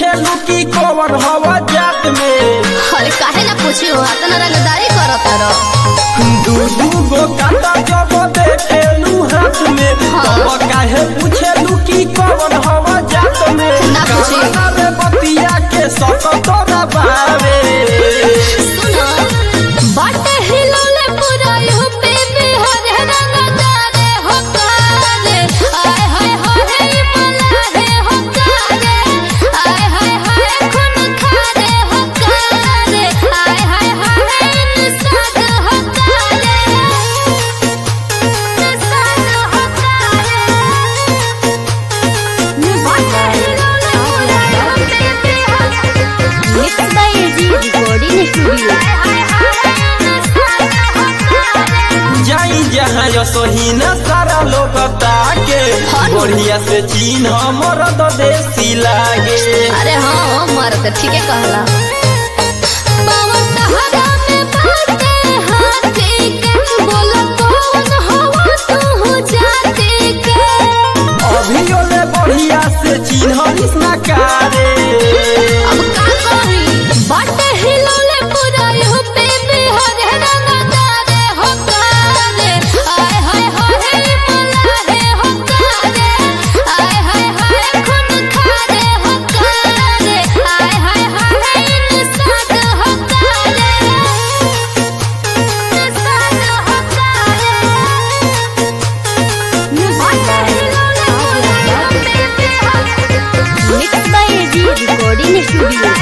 पूछेलू की कौन हवा जात में। अरे काहे ना पूछियो इतना रंगदारी करत रहो। दू गो काटा जब देखेलू हाथ में तब काहे पूछेलू की कौन हवा जात में। ना पूछी। काहे बतिया के सकत ना बावे। सुनो बाटे हिलोले पूरा यूपी बिहार रंगदारे हो कारे। आय हाय हाय मलाहे हो कारे। आय हाय हाय खून खारे हो कारे। आय हाय हाय निसाद हो कारे। निसाद हो कारे। बाटे हिलोले पूरा UP Bihar. Mix by AG recording studio. जाई जहाँ यो सोहिना सारा लोग ताके बढ़िया से चिन्ह मरद देसी लागे। अरे हाँ मर्द ठीक है कहला। बाबा सहारा में बाटे हाथी के बोला कौन हवा तू जाती के। अभी ओले बढ़िया से चिन्ह निस्ना कारे। अब का कही बाटे हिलोले पूरा यूपी बिहार रंगदारे हो कारे। आय हाय हाय मलाहे हो कारे। आय हाय हाय खून खारे हो कारे। आय हाय हाय निसाद हो कारे। निसाद हो कारे। बाटे हिलोले पूरा UP Bihar. Mix by AG recording studio.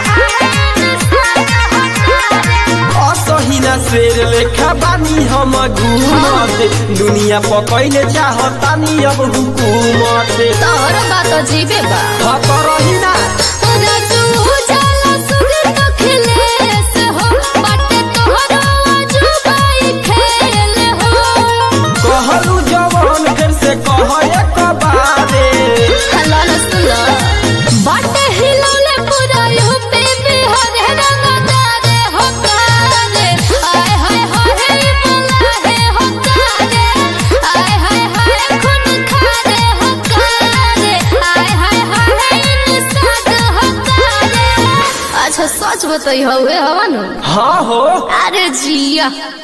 असहिना शेर लेखा बानी हम घूमत दुनिया पकैले चाहतानी अब हुकूमत। तोहर बात जीवे बा खतरही ना राजू जाला सुगंध खिलेस हो बाटे तोहर अजूबाई खेल हो। कहलू जवान फिर से कह एक बारे। हला न सुनो बाटे हिलोले पूरा यूपी बिहार रंगदारे हो कारे। आय हाय हाय मलाहे हो कारे। आय हाय हाय खून खारे हो कारे। आय हाय हाय निसाद हो कारे। अच्छा सच बताई हवे हवा न। हाँ हो अरे जिया